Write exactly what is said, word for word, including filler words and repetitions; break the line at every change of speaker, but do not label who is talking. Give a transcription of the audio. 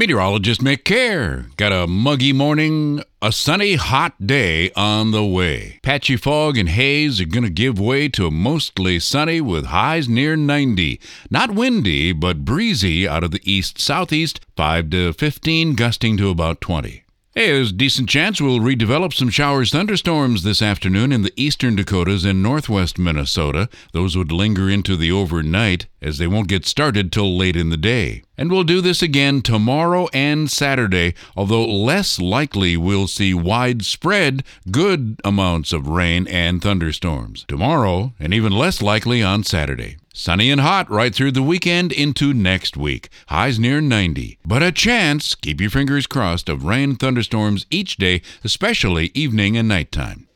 Meteorologist Mick Care. Got a muggy morning, a sunny, hot day on the way. Patchy fog and haze are going to give way to mostly sunny with highs near ninety. Not windy, but breezy out of the east-southeast, five to fifteen, gusting to about twenty. Hey, there's a decent chance we'll redevelop some showers, thunderstorms this afternoon in the eastern Dakotas and northwest Minnesota. Those would linger into the overnight, as they won't get started till late in the day. And we'll do this again tomorrow and Saturday, although less likely we'll see widespread good amounts of rain and thunderstorms tomorrow, and even less likely on Saturday. Sunny and hot right through the weekend into next week. Highs near ninety. But a chance, keep your fingers crossed, of rain and thunderstorms each day, especially evening and nighttime.